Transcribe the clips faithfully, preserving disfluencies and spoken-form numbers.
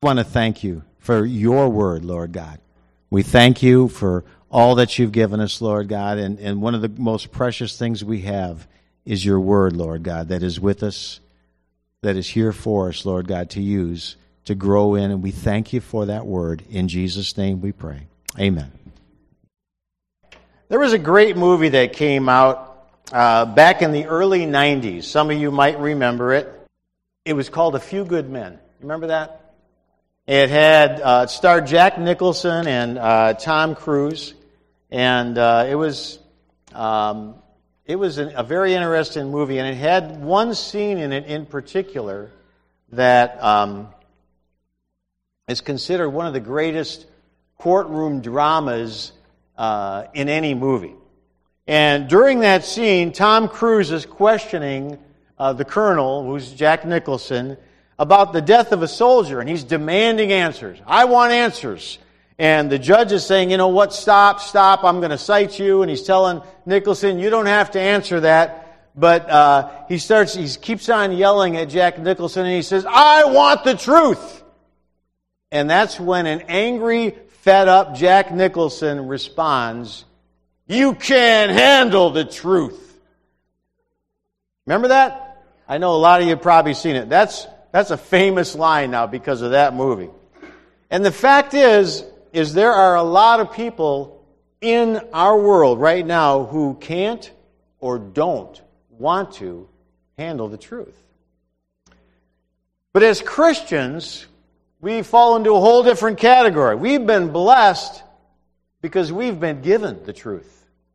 I want to thank you for your word, Lord God. We thank you for all that you've given us, Lord God, and, and one of the most precious things we have is your word, Lord God, that is with us, that is here for us, Lord God, to use, to grow in, and we thank you for that word. In Jesus' name we pray. Amen. There was a great movie that came out uh, back in the early nineties. Some of you might remember it. It was called A Few Good Men. Remember that? It had uh, it starred Jack Nicholson and uh, Tom Cruise, and uh, it was um, it was an, a very interesting movie, and it had one scene in it in particular that um, is considered one of the greatest courtroom dramas uh, in any movie. And during that scene, Tom Cruise is questioning uh, the colonel, who's Jack Nicholson, about the death of a soldier, and he's demanding answers. I want answers. And the judge is saying, you know what, stop, stop, I'm going to cite you. And he's telling Nicholson, you don't have to answer that. But uh, he starts, he keeps on yelling at Jack Nicholson, and he says, I want the truth. And that's when an angry, fed up Jack Nicholson responds, you can't handle the truth. Remember that? I know a lot of you have probably seen it. That's That's a famous line now because of that movie. And the fact is, is there are a lot of people in our world right now who can't or don't want to handle the truth. But as Christians, we fall into a whole different category. We've been blessed because we've been given the truth.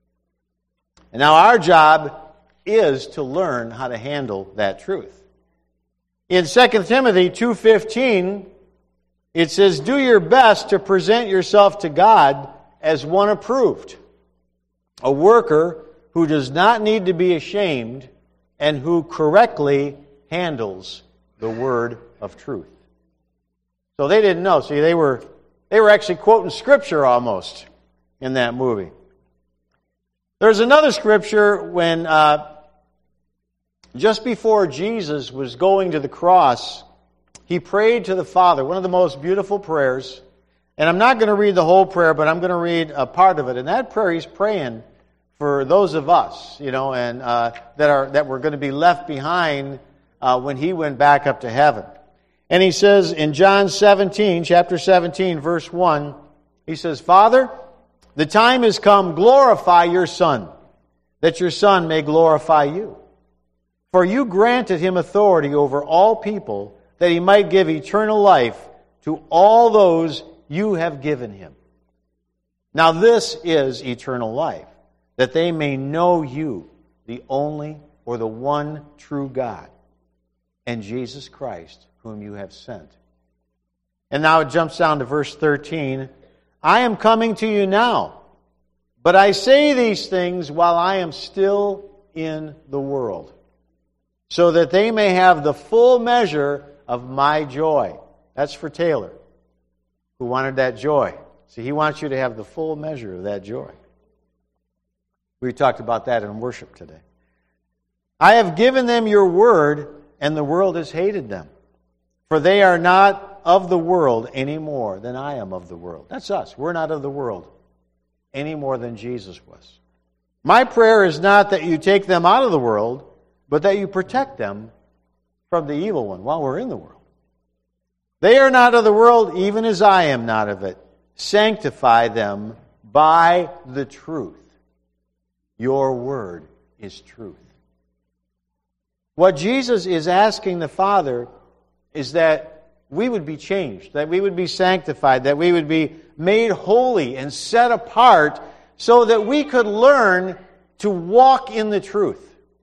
And now our job is to learn how to handle that truth. In Second Timothy two fifteen, it says, do your best to present yourself to God as one approved, a worker who does not need to be ashamed and who correctly handles the word of truth. So they didn't know. See, they were they were actually quoting Scripture almost in that movie. There's another Scripture when uh, just before Jesus was going to the cross, he prayed to the Father, one of the most beautiful prayers. And I'm not going to read the whole prayer, but I'm going to read a part of it. In that prayer, he's praying for those of us, you know, and uh, that are that were going to be left behind uh, when he went back up to heaven. And he says in John seventeen, chapter seventeen, verse one, he says, Father, the time has come, glorify your Son, that your Son may glorify you. For you granted him authority over all people, that he might give eternal life to all those you have given him. Now this is eternal life, that they may know you, the only or the one true God, and Jesus Christ, whom you have sent. And now it jumps down to verse thirteen. I am coming to you now, but I say these things while I am still in the world, so that they may have the full measure of my joy. That's for Taylor, who wanted that joy. See, he wants you to have the full measure of that joy. We talked about that in worship today. I have given them your word, and the world has hated them. For they are not of the world any more than I am of the world. That's us. We're not of the world any more than Jesus was. My prayer is not that you take them out of the world, but that you protect them from the evil one while we're in the world. They are not of the world, even as I am not of it. Sanctify them by the truth. Your word is truth. What Jesus is asking the Father is that we would be changed, that we would be sanctified, that we would be made holy and set apart so that we could learn to walk in the truth.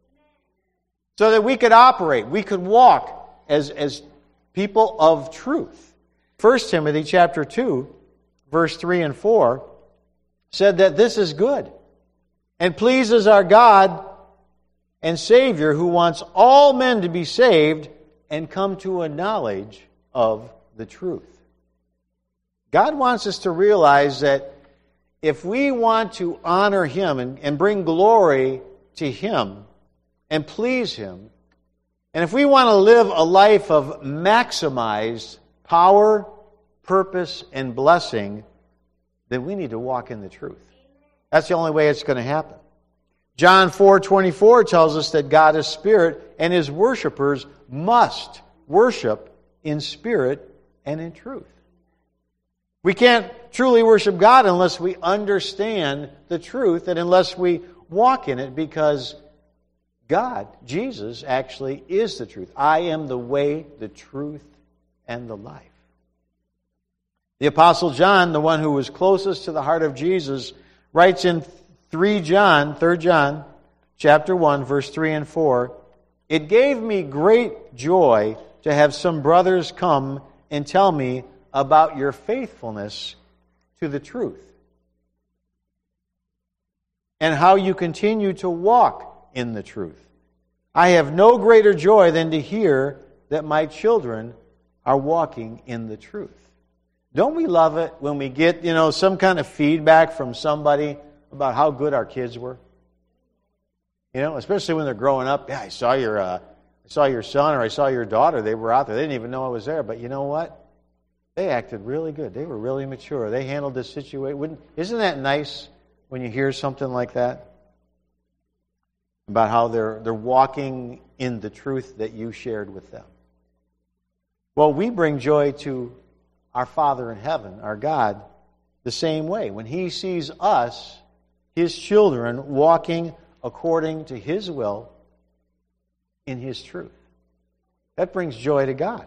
So that we could operate, we could walk as, as people of truth. First Timothy chapter two, verse three and four said that this is good and pleases our God and Savior, who wants all men to be saved and come to a knowledge of the truth. God wants us to realize that if we want to honor Him and, and bring glory to Him and please Him, and if we want to live a life of maximized power purpose, and blessing, then we need to walk in the truth. That's the only way it's going to happen. John four twenty-four tells us that God is spirit, and His worshipers must worship in spirit and in truth. We can't truly worship God unless we understand the truth and unless we walk in it, because God, Jesus, actually is the truth. I am the way, the truth, and the life. The Apostle John, the one who was closest to the heart of Jesus, writes in three John, third John, chapter one, verse three and four, "It gave me great joy to have some brothers come and tell me about your faithfulness to the truth, and how you continue to walk in the truth. I have no greater joy than to hear that my children are walking in the truth." Don't we love it when we get, you know, some kind of feedback from somebody about how good our kids were? You know, especially when they're growing up. Yeah, I saw your, uh, I saw your son or I saw your daughter. They were out there. They didn't even know I was there. But you know what? They acted really good. They were really mature. They handled this situation. Isn't that nice when you hear something like that? About how they're they're walking in the truth that you shared with them. Well, we bring joy to our Father in heaven, our God, the same way. When He sees us, His children, walking according to His will in His truth. That brings joy to God.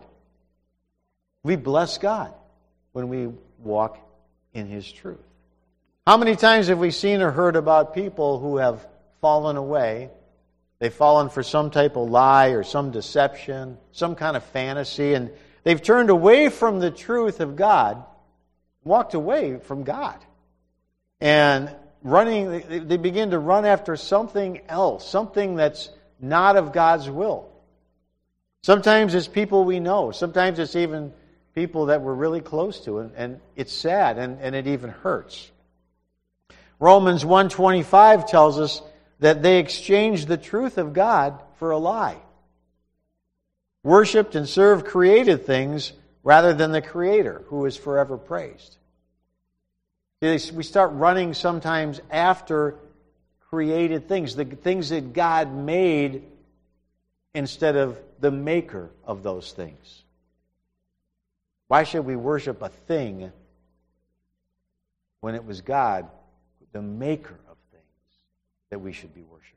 We bless God when we walk in His truth. How many times have we seen or heard about people who have fallen away? They've fallen for some type of lie or some deception, some kind of fantasy, and they've turned away from the truth of God, walked away from God. And running, they begin to run after something else, something that's not of God's will. Sometimes it's people we know. Sometimes it's even people that we're really close to, and, and it's sad, and, and it even hurts. Romans one twenty-five tells us that they exchanged the truth of God for a lie. Worshipped and served created things rather than the Creator, who is forever praised. We start running sometimes after created things, the things that God made, instead of the maker of those things. Why should we worship a thing when it was God, the maker of things, that we should be worshiping?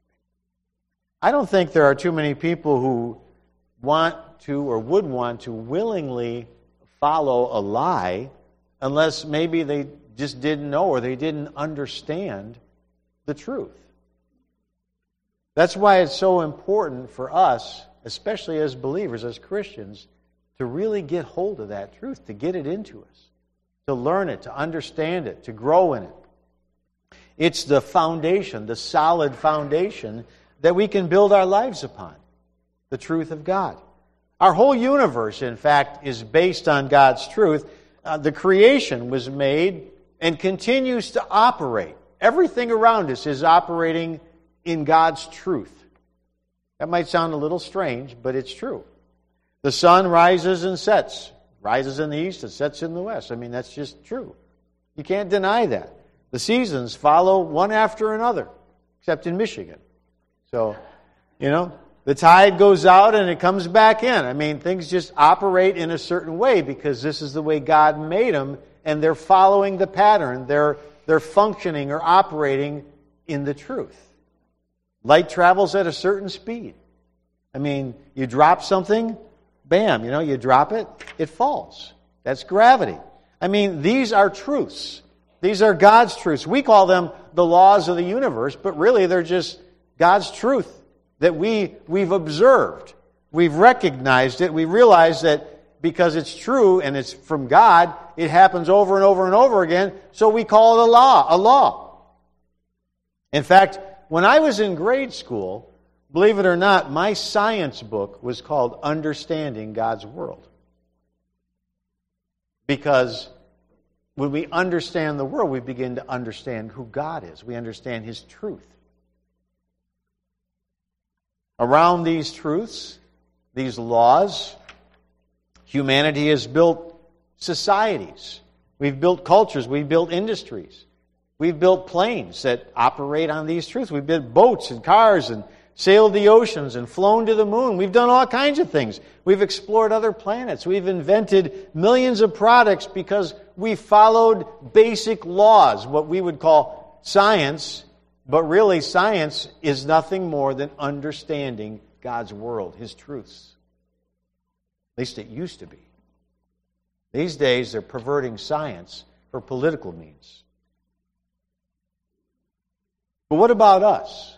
I don't think there are too many people who want to or would want to willingly follow a lie unless maybe they just didn't know or they didn't understand the truth. That's why it's so important for us, especially as believers, as Christians, to really get hold of that truth, to get it into us, to learn it, to understand it, to grow in it. It's the foundation, the solid foundation that we can build our lives upon, the truth of God. Our whole universe, in fact, is based on God's truth. Uh, the creation was made and continues to operate. Everything around us is operating in God's truth. That might sound a little strange, but it's true. The sun rises and sets. Rises in the east and sets in the west. I mean, that's just true. You can't deny that. The seasons follow one after another, except in Michigan. So, you know, the tide goes out and it comes back in. I mean, things just operate in a certain way because this is the way God made them, and they're following the pattern. They're, they're functioning or operating in the truth. Light travels at a certain speed. I mean, you drop something, bam, you know, you drop it, it falls. That's gravity. I mean, these are truths. These are God's truths. We call them the laws of the universe, but really they're just God's truth that we, we've observed. We've recognized it. We realize that because it's true and it's from God, it happens over and over and over again, so we call it a law, a law. In fact, when I was in grade school, believe it or not, my science book was called Understanding God's World. Because when we understand the world, we begin to understand who God is. We understand His truth. Around these truths, these laws, humanity has built societies. We've built cultures. We've built industries. We've built planes that operate on these truths. We've built boats and cars and sailed the oceans and flown to the moon. We've done all kinds of things. We've explored other planets. We've invented millions of products because we followed basic laws, what we would call science. But really, science is nothing more than understanding God's world, His truths. At least it used to be. These days, they're perverting science for political means. But what about us?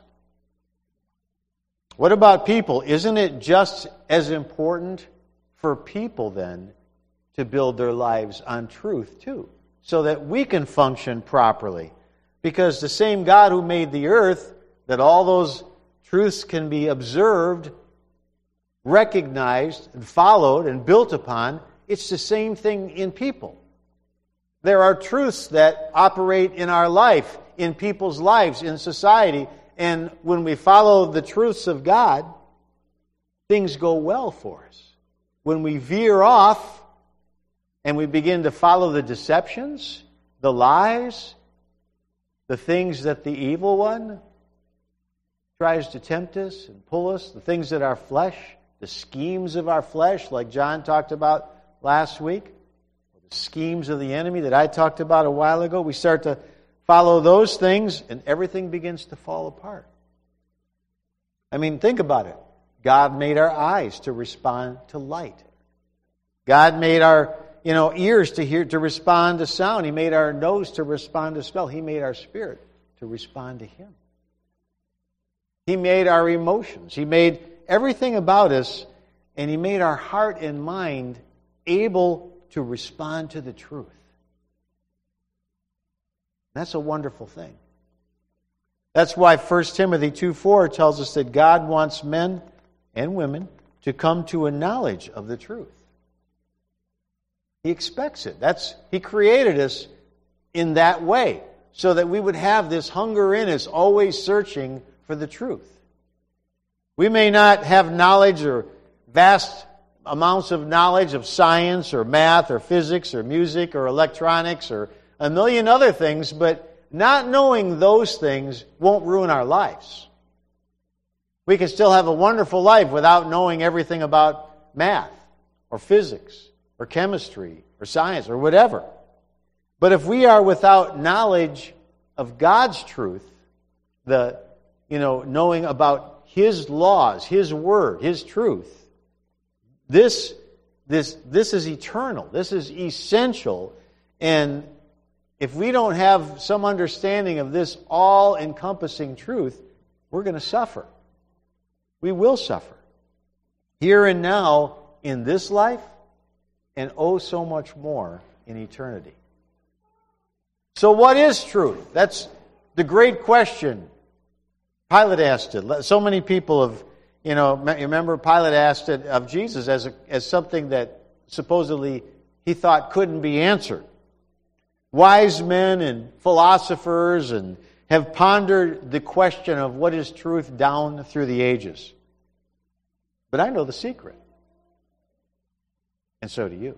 What about people? Isn't it just as important for people then to build their lives on truth too, so that we can function properly? Because the same God who made the earth, that all those truths can be observed, recognized, and followed, and built upon, it's the same thing in people. There are truths that operate in our life, in people's lives, in society, and when we follow the truths of God, things go well for us. When we veer off and we begin to follow the deceptions, the lies, the things that the evil one tries to tempt us and pull us, the things that our flesh, the schemes of our flesh, like John talked about last week, the schemes of the enemy that I talked about a while ago, we start to follow those things, and everything begins to fall apart. I mean, think about it. God made our eyes to respond to light. God made our, you know, ears to hear, to respond to sound. He made our nose to respond to smell. He made our spirit to respond to Him. He made our emotions. He made everything about us, and He made our heart and mind able to respond to the truth. That's a wonderful thing. That's why First Timothy two four tells us that God wants men and women to come to a knowledge of the truth. He expects it. That's He created us in that way, so that we would have this hunger in us, always searching for the truth. We may not have knowledge or vast amounts of knowledge of science or math or physics or music or electronics or a million other things, but not knowing those things won't ruin our lives. We can still have a wonderful life without knowing everything about math or physics or chemistry or science or whatever. But if we are without knowledge of God's truth, the, you know, knowing about His laws, His word, His truth, this, this, this is eternal. This is essential. And if we don't have some understanding of this all-encompassing truth, we're going to suffer. We will suffer. Here and now, in this life, and oh so much more in eternity. So what is truth? That's the great question. Pilate asked it. So many people have, you know, remember Pilate asked it of Jesus as, a, as something that supposedly he thought couldn't be answered. Wise men and philosophers and have pondered the question of what is truth down through the ages. But I know the secret. And so do you.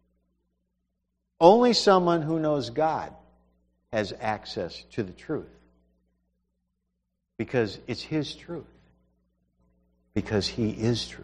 Only someone who knows God has access to the truth. Because it's His truth. Because He is truth.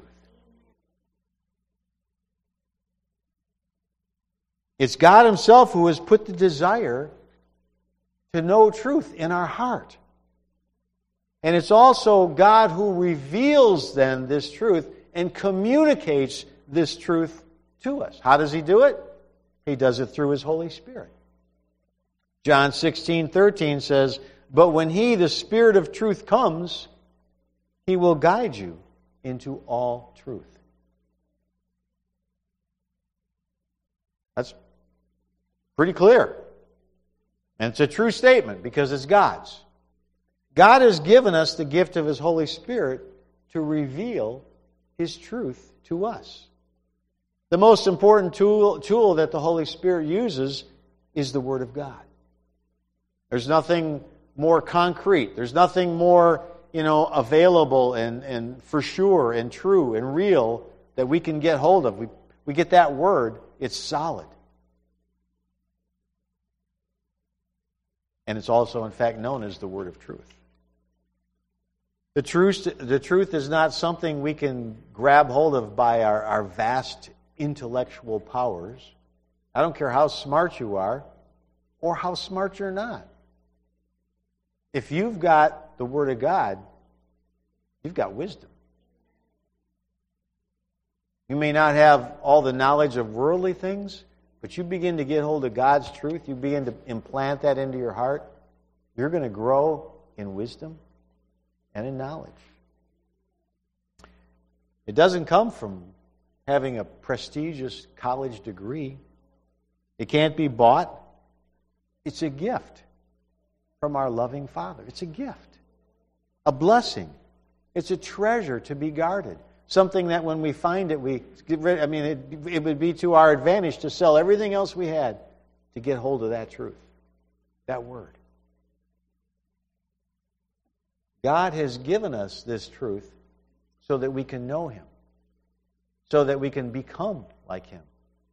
It's God Himself who has put the desire to know truth in our heart. And it's also God who reveals then this truth and communicates this truth to us. How does He do it? He does it through His Holy Spirit. John sixteen thirteen says, "But when He, the Spirit of truth, comes, He will guide you into all truth." That's pretty clear. And it's a true statement because it's God's. God has given us the gift of His Holy Spirit to reveal His truth to us. The most important tool, tool that the Holy Spirit uses is the Word of God. There's nothing more concrete. There's nothing more, you know, available and, and for sure and true and real that we can get hold of. We, we get that Word, it's solid. And it's also, in fact, known as the word of truth. The truth, the truth is not something we can grab hold of by our, our vast intellectual powers. I don't care how smart you are or how smart you're not. If you've got the Word of God, you've got wisdom. You may not have all the knowledge of worldly things, but you begin to get hold of God's truth, you begin to implant that into your heart, you're going to grow in wisdom and in knowledge. It doesn't come from having a prestigious college degree. It can't be bought. It's a gift from our loving Father. It's a gift, a blessing. It's a treasure to be guarded. Something that when we find it, we get rid. I mean, it, it would be to our advantage to sell everything else we had to get hold of that truth, that word. God has given us this truth so that we can know Him, so that we can become like Him,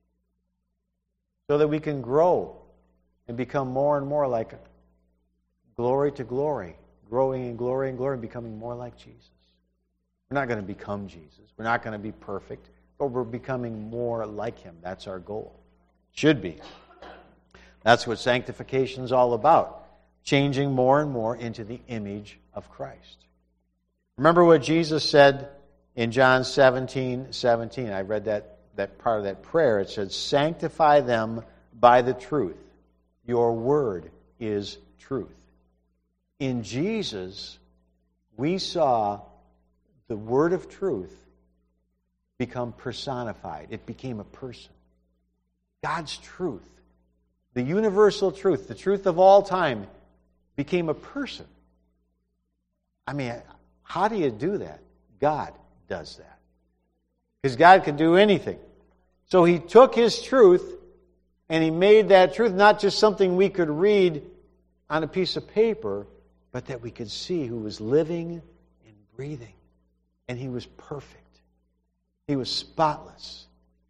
so that we can grow and become more and more like glory to glory, growing in glory and glory, and becoming more like Jesus. We're not going to become Jesus. We're not going to be perfect, but we're becoming more like Him. That's our goal. Should be. That's what sanctification is all about. Changing more and more into the image of Christ. Remember what Jesus said in John seventeen seventeen. I read that, that part of that prayer. It said, "Sanctify them by the truth. Your word is truth." In Jesus, we saw the word of truth become personified. It became a person. God's truth, the universal truth, the truth of all time, became a person. I mean, how do you do that? God does that. Because God can do anything. So He took His truth and He made that truth not just something we could read on a piece of paper, but that we could see who was living and breathing. And He was perfect. He was spotless.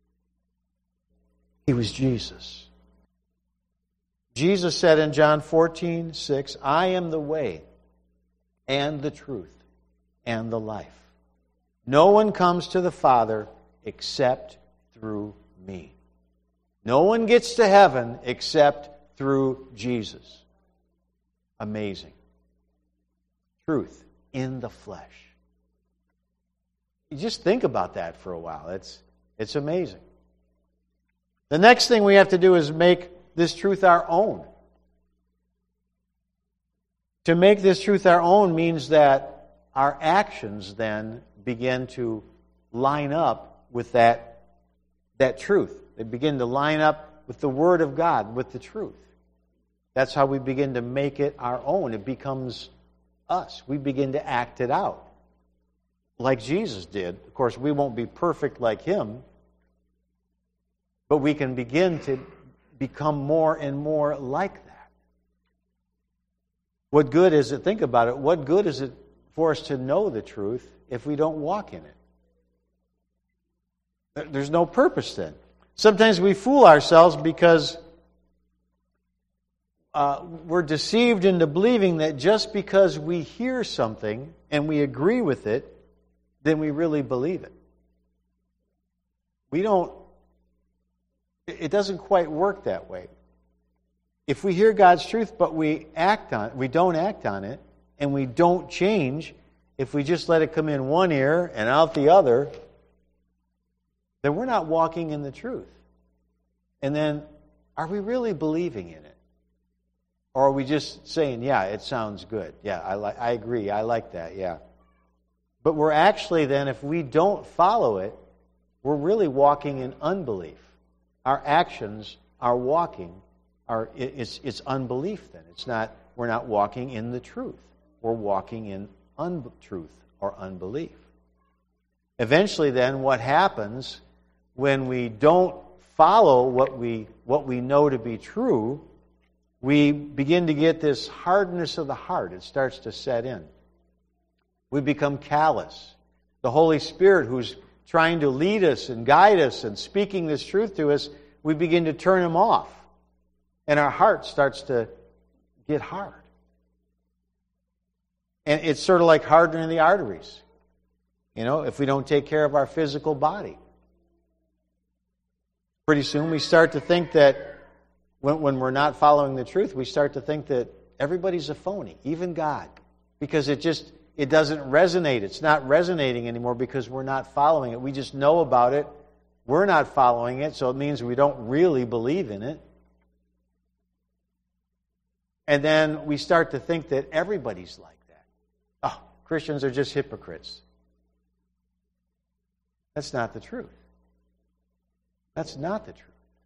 He was Jesus. Jesus said in John fourteen six, "I am the way and the truth and the life. No one comes to the Father except through me." No one gets to heaven except through Jesus. Amazing. Truth in the flesh. You just think about that for a while. It's, it's amazing. The next thing we have to do is make this truth our own. To make this truth our own means that our actions then begin to line up with that, that truth. They begin to line up with the Word of God, with the truth. That's how we begin to make it our own. It becomes us. We begin to act it out like Jesus did. Of course, we won't be perfect like Him, but we can begin to become more and more like that. What good is it? Think about it. What good is it for us to know the truth if we don't walk in it? There's no purpose then. Sometimes we fool ourselves because uh, we're deceived into believing that just because we hear something and we agree with it, then we really believe it. We don't, it doesn't quite work that way. If we hear God's truth but we act on it, we don't act on it, and we don't change, if we just let it come in one ear and out the other, then we're not walking in the truth. And then, are we really believing in it? Or are we just saying, yeah, it sounds good. Yeah, I, li- I agree. I like that, yeah. But we're actually then, if we don't follow it, we're really walking in unbelief. Our actions, our walking, are it's, it's unbelief then. It's not, we're not walking in the truth. We're walking in untruth or unbelief. Eventually then, what happens when we don't follow what we what we know to be true, we begin to get this hardness of the heart. It starts to set in. We become callous. The Holy Spirit, who's trying to lead us and guide us and speaking this truth to us, we begin to turn Him off. And our heart starts to get hard. And it's sort of like hardening the arteries. You know, if we don't take care of our physical body. Pretty soon we start to think that when, when we're not following the truth, we start to think that everybody's a phony, even God. Because it just, it doesn't resonate. It's not resonating anymore because we're not following it. We just know about it. We're not following it, so it means we don't really believe in it. And then we start to think that everybody's like that. Oh, Christians are just hypocrites. That's not the truth. That's not the truth.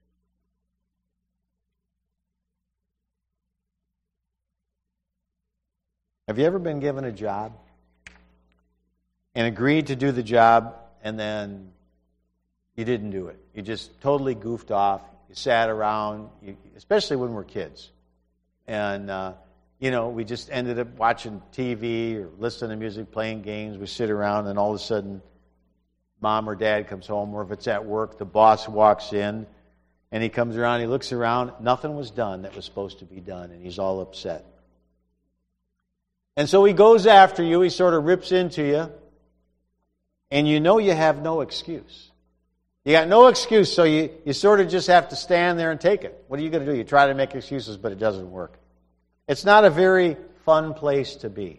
Have you ever been given a job and agreed to do the job and then you didn't do it? You just totally goofed off. You sat around, you, especially when we're kids. And, uh, you know, we just ended up watching T V or listening to music, playing games. We sit around and all of a sudden mom or dad comes home, or if it's at work, the boss walks in and he comes around, he looks around, nothing was done that was supposed to be done, and he's all upset. And so he goes after you, he sort of rips into you, and you know you have no excuse. You got no excuse, so you, you sort of just have to stand there and take it. What are you going to do? You try to make excuses, but it doesn't work. It's not a very fun place to be.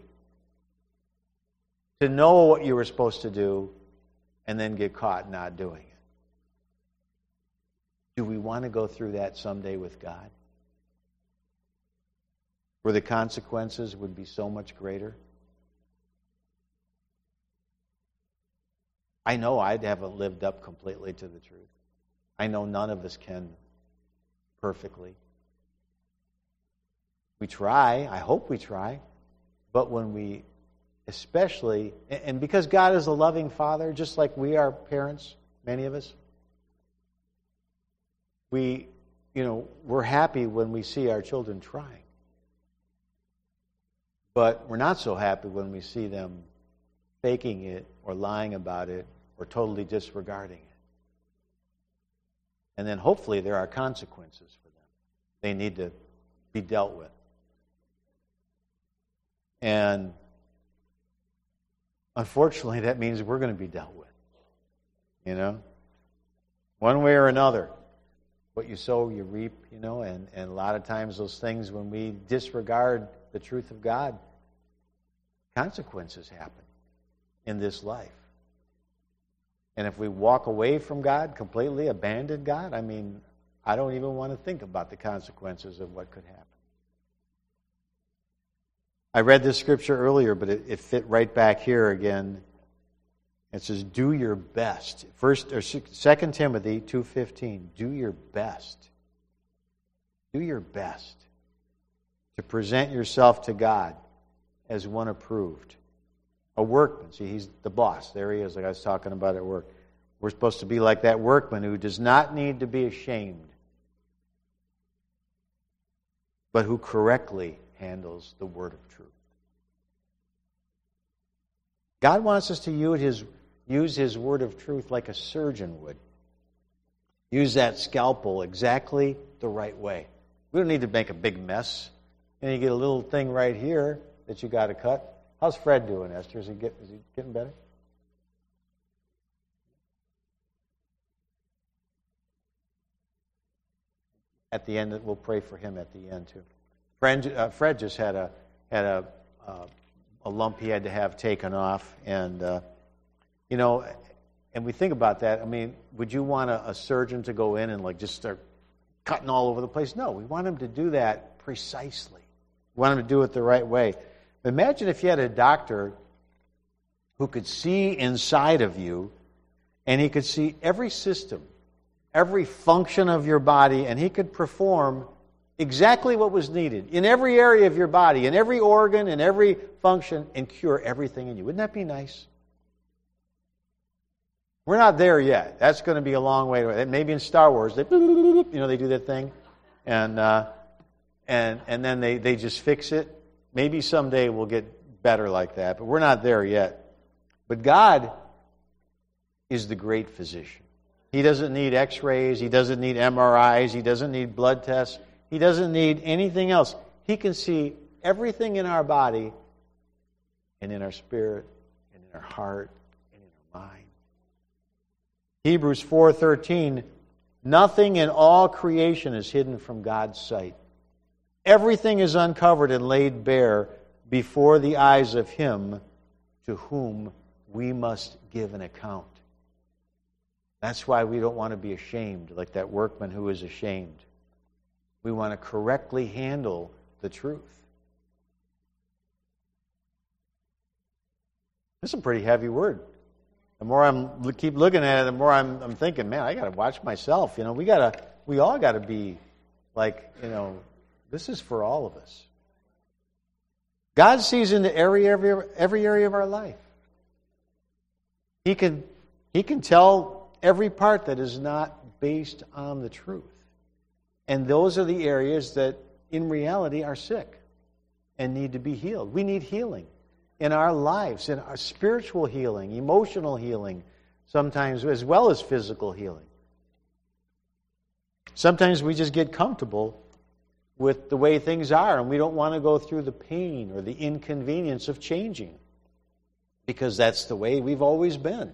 To know what you were supposed to do and then get caught not doing it. Do we want to go through that someday with God? Where the consequences would be so much greater? I know I haven't lived up completely to the truth. I know none of us can perfectly. We try. I hope we try. But when we especially, and because God is a loving Father, just like we are parents, many of us, we, you know, we're happy when we see our children trying. But we're not so happy when we see them faking it or lying about it or totally disregarding it. And then hopefully there are consequences for them. They need to be dealt with. And unfortunately, that means we're going to be dealt with. You know? One way or another. What you sow, you reap, you know, and, and a lot of times those things, when we disregard the truth of God, consequences happen in this life. And if we walk away from God, completely abandon God, I mean, I don't even want to think about the consequences of what could happen. I read this scripture earlier, but it, it fit right back here again. It says, "Do your best." First or Second Timothy two fifteen. Do your best. Do your best to present yourself to God as one approved, a workman. See, he's the boss. There he is, like I was talking about at work. We're supposed to be like that workman who does not need to be ashamed, but who correctly handles the word of truth. God wants us to use his, use his word of truth like a surgeon would. Use that scalpel exactly the right way. We don't need to make a big mess. And you get a little thing right here that you got to cut. How's Fred doing, Esther? Is he, get, is he getting better? At the end, we'll pray for him at the end too. Fred, uh, Fred just had a had a uh, a lump he had to have taken off, and uh, you know, and we think about that. I mean, would you want a, a surgeon to go in and like just start cutting all over the place? No, we want him to do that precisely. We want him to do it the right way. Imagine if you had a doctor who could see inside of you, and he could see every system, every function of your body, and he could perform exactly what was needed in every area of your body, in every organ, in every function, and cure everything in you. Wouldn't that be nice? We're not there yet. That's going to be a long way away. Maybe in Star Wars, they, you know, they do that thing, and uh, and and then they, they just fix it. Maybe someday we'll get better like that, but we're not there yet. But God is the great physician. He doesn't need x-rays. He doesn't need M R Is. He doesn't need blood tests. He doesn't need anything else. He can see everything in our body and in our spirit and in our heart and in our mind. Hebrews four thirteen, nothing in all creation is hidden from God's sight. Everything is uncovered and laid bare before the eyes of Him to whom we must give an account. That's why we don't want to be ashamed, like that workman who is ashamed. We want to correctly handle the truth. This is a pretty heavy word. The more I keep looking at it, the more I'm, I'm thinking, man, I got to watch myself. You know, we got to, we all got to be like, you know, this is for all of us. God sees into every every every area of our life. He can He can tell every part that is not based on the truth. And those are the areas that in reality are sick and need to be healed. We need healing in our lives, in our spiritual healing, emotional healing, sometimes as well as physical healing. Sometimes we just get comfortable with the way things are, and we don't want to go through the pain or the inconvenience of changing because that's the way we've always been.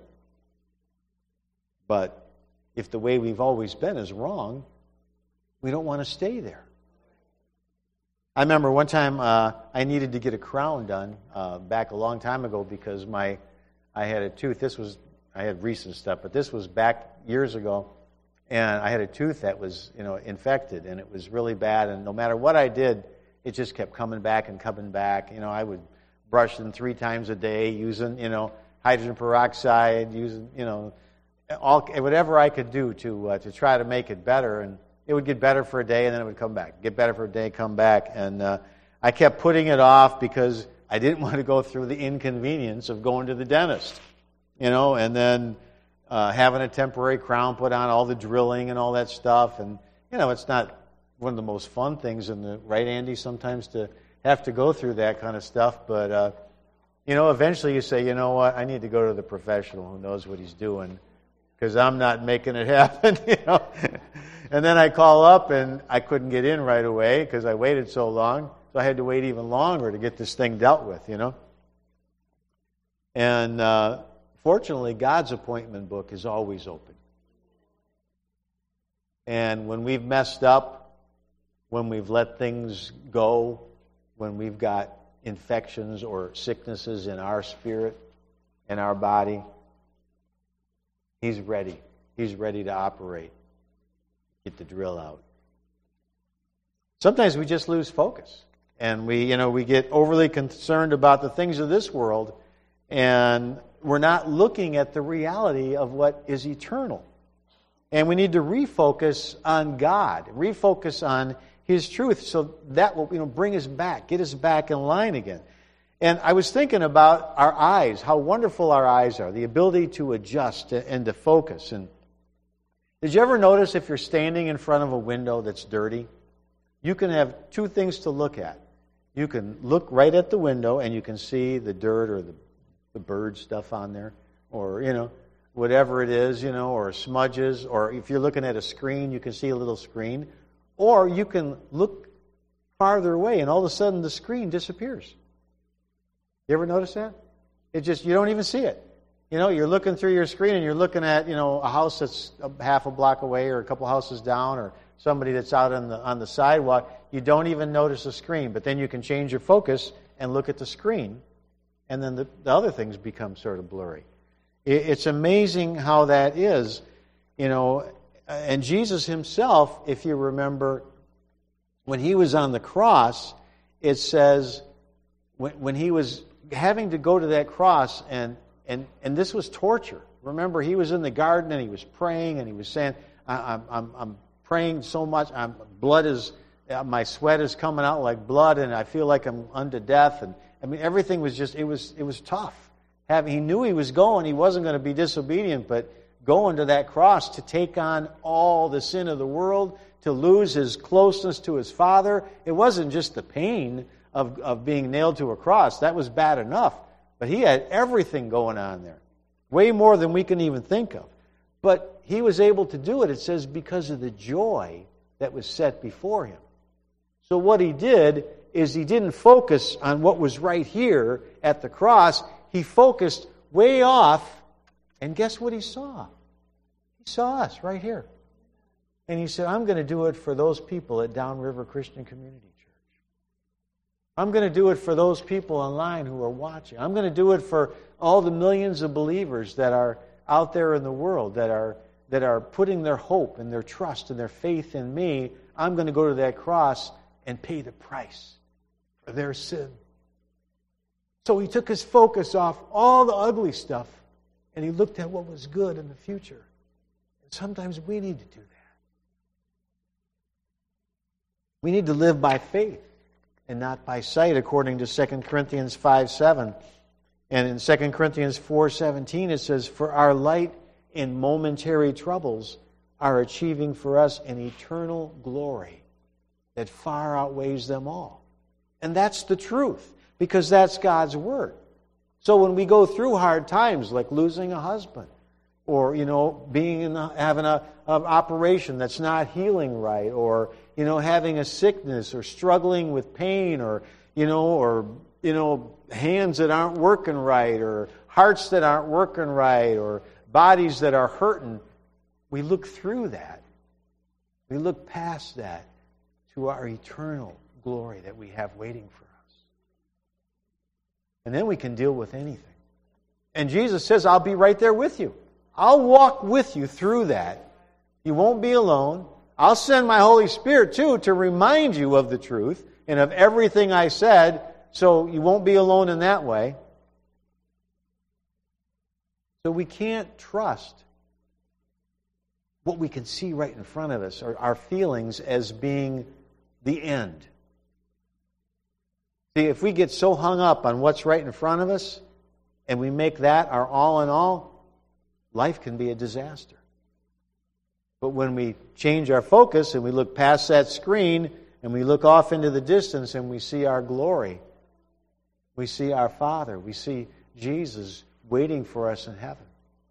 But if the way we've always been is wrong, we don't want to stay there. I remember one time uh, I needed to get a crown done uh, back a long time ago because my I had a tooth. This was I had recent stuff, but this was back years ago, and I had a tooth that was you know infected, and it was really bad. And no matter what I did, it just kept coming back and coming back. You know, I would brush them three times a day using you know hydrogen peroxide, using you know all whatever I could do to uh, to try to make it better. And it would get better for a day, and then it would come back. Get better for a day, come back. And uh, I kept putting it off because I didn't want to go through the inconvenience of going to the dentist, you know, and then uh, having a temporary crown put on, all the drilling and all that stuff. And, you know, it's not one of the most fun things in the, right, Andy, sometimes to have to go through that kind of stuff. But, uh, you know, eventually you say, you know what, I need to go to the professional who knows what he's doing because I'm not making it happen, you know. And then I call up, and I couldn't get in right away because I waited so long. So I had to wait even longer to get this thing dealt with, you know. And uh, fortunately, God's appointment book is always open. And when we've messed up, when we've let things go, when we've got infections or sicknesses in our spirit, in our body, He's ready. He's ready to operate. Get the drill out. Sometimes we just lose focus, and we, you know, we get overly concerned about the things of this world, and we're not looking at the reality of what is eternal. And we need to refocus on God, refocus on His truth, so that will, you know, bring us back, get us back in line again. And I was thinking about our eyes, how wonderful our eyes are, the ability to adjust and to focus. And did you ever notice if you're standing in front of a window that's dirty, you can have two things to look at. You can look right at the window and you can see the dirt or the, the bird stuff on there, or, you know, whatever it is, you know, or smudges, or if you're looking at a screen, you can see a little screen. Or you can look farther away and all of a sudden the screen disappears. You ever notice that? It just, you don't even see it. You know, you're looking through your screen and you're looking at, you know, a house that's a half a block away or a couple houses down or somebody that's out on the on the sidewalk. You don't even notice the screen, but then you can change your focus and look at the screen, and then the, the other things become sort of blurry. It, it's amazing how that is, you know. And Jesus Himself, if you remember, when He was on the cross, it says when, when He was having to go to that cross, and and and this was torture. Remember, He was in the garden and He was praying and He was saying, I, I'm I'm I'm praying so much, I'm blood is my sweat is coming out like blood, and I feel like I'm unto death. And I mean, everything was just it was it was tough. Having he knew he was going, he wasn't going to be disobedient, but going to that cross to take on all the sin of the world, to lose his closeness to his Father. It wasn't just the pain of, of being nailed to a cross. That was bad enough. But he had everything going on there. Way more than we can even think of. But he was able to do it, it says, because of the joy that was set before him. So what he did is he didn't focus on what was right here at the cross. He focused way off, and guess what he saw? He saw us right here. And he said, I'm going to do it for those people at Downriver Christian Community Church. I'm going to do it for those people online who are watching. I'm going to do it for all the millions of believers that are out there in the world that are that are putting their hope and their trust and their faith in me. I'm going to go to that cross and pay the price for their sin. So he took his focus off all the ugly stuff and he looked at what was good in the future. And sometimes we need to do that. We need to live by faith and not by sight, according to Second Corinthians five seven. And in Second Corinthians four seventeen it says, for our light and momentary troubles are achieving for us an eternal glory that far outweighs them all. And that's the truth, because that's God's Word. So when we go through hard times, like losing a husband, or, you know, being in the, having a, an operation that's not healing right, or, you know, having a sickness, or struggling with pain, or, you know, or, you know, hands that aren't working right, or hearts that aren't working right, or bodies that are hurting, we look through that. We look past that to our eternal glory that we have waiting for us. And then we can deal with anything. And Jesus says, I'll be right there with you. I'll walk with you through that. You won't be alone. I'll send my Holy Spirit, too, to remind you of the truth and of everything I said, so you won't be alone in that way. So we can't trust what we can see right in front of us, or our feelings, as being the end. See, if we get so hung up on what's right in front of us, and we make that our all in all, life can be a disaster. But when we change our focus and we look past that screen and we look off into the distance and we see our glory, we see our Father, we see Jesus waiting for us in heaven,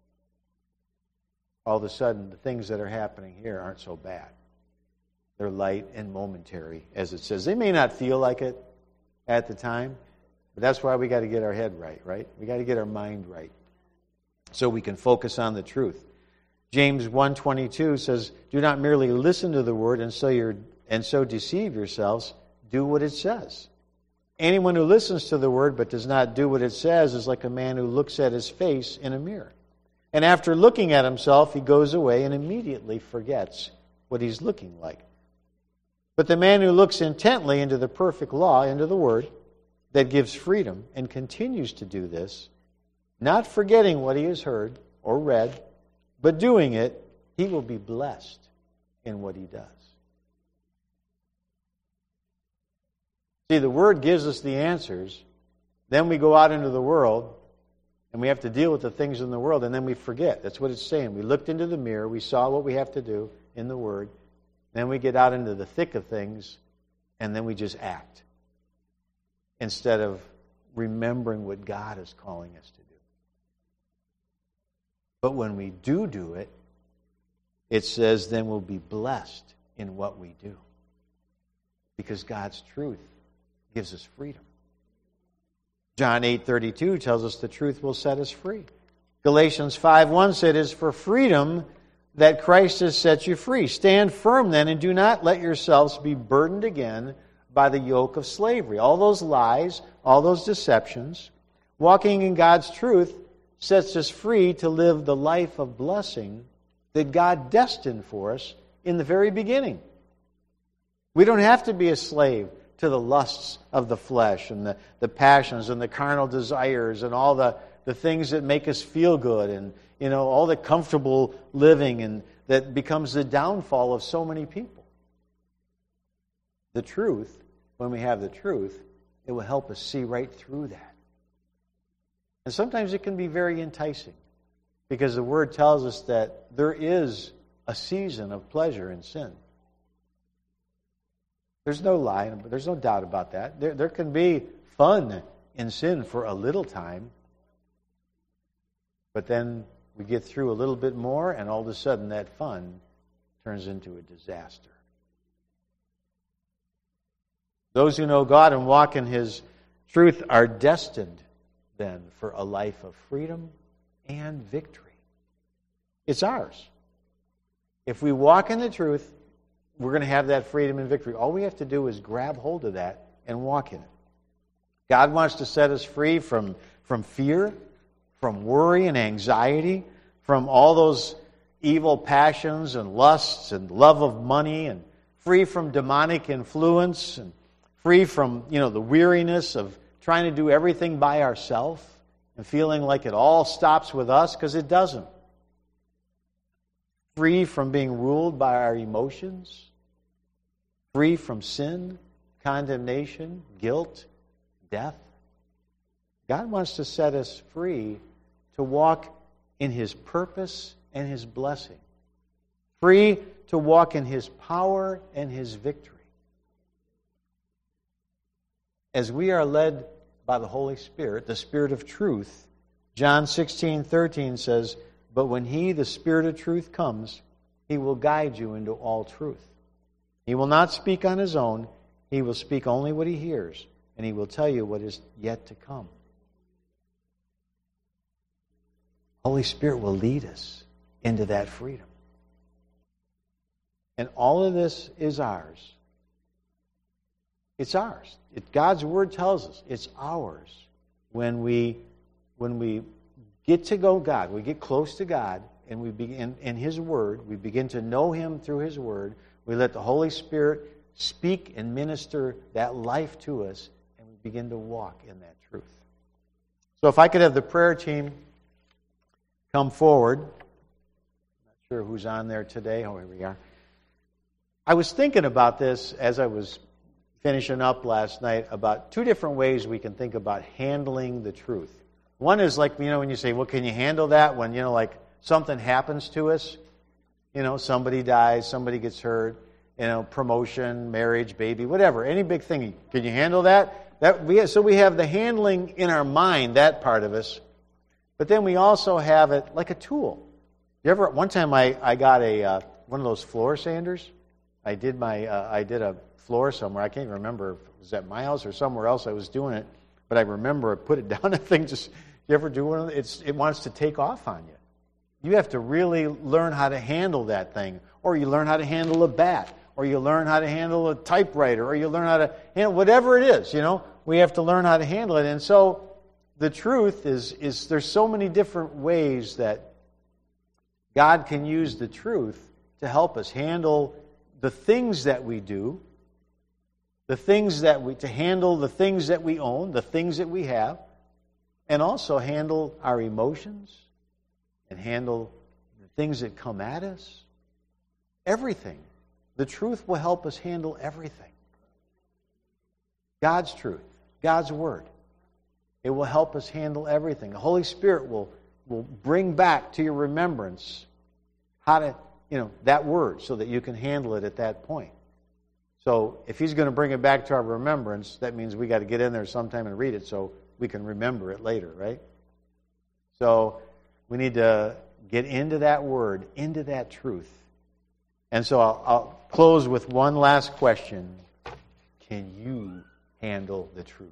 all of a sudden the things that are happening here aren't so bad. They're light and momentary, as it says. They may not feel like it at the time, but that's why we got to get our head right, right? We got to get our mind right so we can focus on the truth. James one twenty-two says, do not merely listen to the word and so you're and so deceive yourselves. Do what it says. Anyone who listens to the word but does not do what it says is like a man who looks at his face in a mirror. And after looking at himself, he goes away and immediately forgets what he's looking like. But the man who looks intently into the perfect law, into the word, that gives freedom, and continues to do this, not forgetting what he has heard or read, but doing it, he will be blessed in what he does. See, the Word gives us the answers. Then we go out into the world, and we have to deal with the things in the world, and then we forget. That's what it's saying. We looked into the mirror. We saw what we have to do in the Word. Then we get out into the thick of things, and then we just act instead of remembering what God is calling us to do. But when we do do it, it says then we'll be blessed in what we do, because God's truth gives us freedom. John eight thirty-two tells us the truth will set us free. Galatians five one said, it is for freedom that Christ has set you free. Stand firm then, and do not let yourselves be burdened again by the yoke of slavery. All those lies, all those deceptions. Walking in God's truth sets us free to live the life of blessing that God destined for us in the very beginning. We don't have to be a slave to the lusts of the flesh and the, the passions and the carnal desires and all the, the things that make us feel good and, you know, all the comfortable living, and that becomes the downfall of so many people. The truth, when we have the truth, it will help us see right through that. And sometimes it can be very enticing, because the Word tells us that there is a season of pleasure in sin. There's no lie, there's no doubt about that. There, there can be fun in sin for a little time, but then we get through a little bit more, and all of a sudden that fun turns into a disaster. Those who know God and walk in His truth are destined then for a life of freedom and victory. It's ours. If we walk in the truth, we're going to have that freedom and victory. All we have to do is grab hold of that and walk in it. God wants to set us free from, from fear, from worry and anxiety, from all those evil passions and lusts and love of money, and free from demonic influence, and free from, you know, the weariness of trying to do everything by ourselves and feeling like it all stops with us, because it doesn't. Free from being ruled by our emotions, free from sin, condemnation, guilt, death. God wants to set us free to walk in His purpose and His blessing. Free to walk in His power and His victory. As we are led by the Holy Spirit, the Spirit of truth, John sixteen thirteen says, "But when He, the Spirit of truth, comes, He will guide you into all truth. He will not speak on His own. He will speak only what He hears, and He will tell you what is yet to come." Holy Spirit will lead us into that freedom. And all of this is ours. It's ours. It, God's Word tells us it's ours when we when we get to know God, we get close to God, and we begin in His Word, we begin to know Him through His Word. We let the Holy Spirit speak and minister that life to us, and we begin to walk in that truth. So if I could have the prayer team come forward. I'm not sure who's on there today. Oh, here we are. I was thinking about this as I was finishing up last night about two different ways we can think about handling the truth. One is like, you know, when you say, well, can you handle that when, you know, like something happens to us? You know, somebody dies, somebody gets hurt, you know, promotion, marriage, baby, whatever, any big thing. Can you handle that? That we so we have the handling in our mind, that part of us. But then we also have it like a tool. You ever? One time I, I got a uh, one of those floor sanders. I did my uh, I did a floor somewhere. I can't even remember if it was at my house or somewhere else. I was doing it, but I remember I put it down. That thing just. You ever do one of them? It's it wants to take off on you. You have to really learn how to handle that thing, or you learn how to handle a bat, or you learn how to handle a typewriter, or you learn how to handle whatever it is. You know, we have to learn how to handle it, and so. The truth is, is there's so many different ways that God can use the truth to help us handle the things that we do, the things that we, to handle the things that we own, the things that we have, and also handle our emotions and handle the things that come at us. Everything. The truth will help us handle everything. God's truth, God's Word. It will help us handle everything. The Holy Spirit will, will bring back to your remembrance how to, you know, that word so that you can handle it at that point. So if He's going to bring it back to our remembrance, that means we got to get in there sometime and read it so we can remember it later, right? So we need to get into that word, into that truth. And so I'll, I'll close with one last question. Can you handle the truth?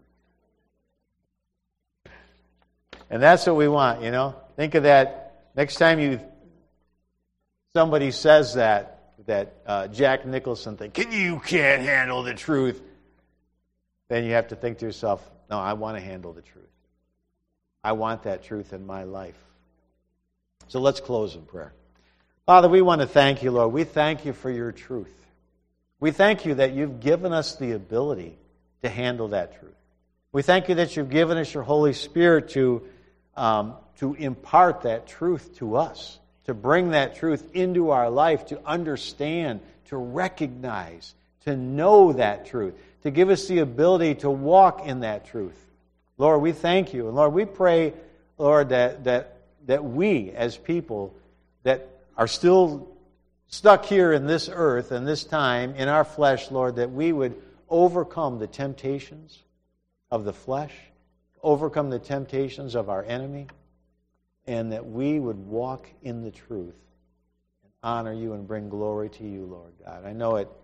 And that's what we want, you know. Think of that next time you somebody says that, that uh, Jack Nicholson thing, can you can't handle the truth. Then you have to think to yourself, no, I want to handle the truth. I want that truth in my life. So let's close in prayer. Father, we want to thank you, Lord. We thank you for your truth. We thank you that you've given us the ability to handle that truth. We thank you that you've given us your Holy Spirit to Um, to impart that truth to us, to bring that truth into our life, to understand, to recognize, to know that truth, to give us the ability to walk in that truth. Lord, we thank you. And Lord, we pray, Lord, that that that we as people that are still stuck here in this earth and this time in our flesh, Lord, that we would overcome the temptations of the flesh, overcome the temptations of our enemy, and that we would walk in the truth and honor you and bring glory to you, Lord God. I know it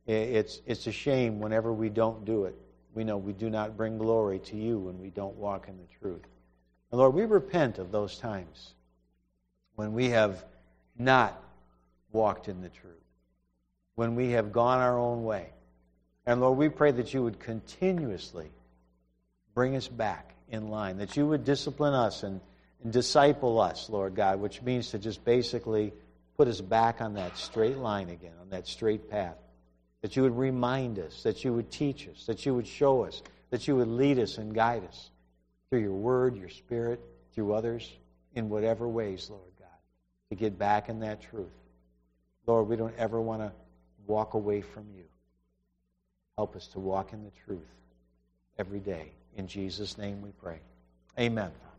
It's, it's a shame whenever we don't do it. We know we do not bring glory to you when we don't walk in the truth. And Lord, we repent of those times when we have not walked in the truth, when we have gone our own way. And Lord, we pray that you would continuously bring us back in line, that you would discipline us and, and disciple us, Lord God, which means to just basically put us back on that straight line again, on that straight path. That you would remind us, that you would teach us, that you would show us, that you would lead us and guide us through your word, your spirit, through others, in whatever ways, Lord God, to get back in that truth. Lord, we don't ever want to walk away from you. Help us to walk in the truth every day. In Jesus' name we pray. Amen.